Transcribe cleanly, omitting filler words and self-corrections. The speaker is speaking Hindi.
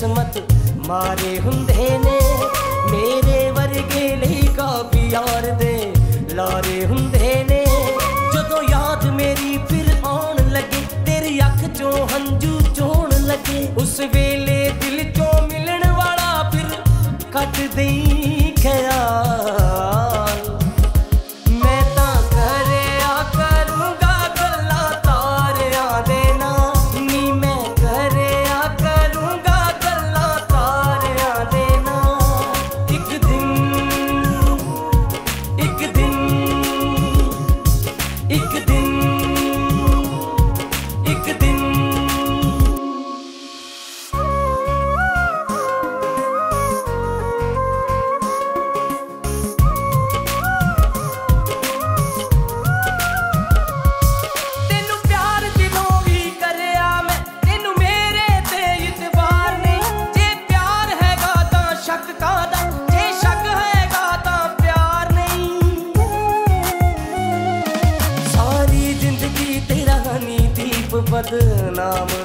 किस्मत मारे हुंदे ने मेरे वर्गे लई काफी यार दे लारे हुंदे ने जदों याद मेरी फिर आउण लगे तेरी अख चों हंजू चोण लगे उस वेले दिल चों मिलन वाला फिर कट देई ख्याल मैं तां करेया करूंगा गल्लां तारियां दे नाल नी मैं करेया करूंगा गल्लां तारियां दे नाल एक दिन एक दिन एक दिन एक दिन बदनाम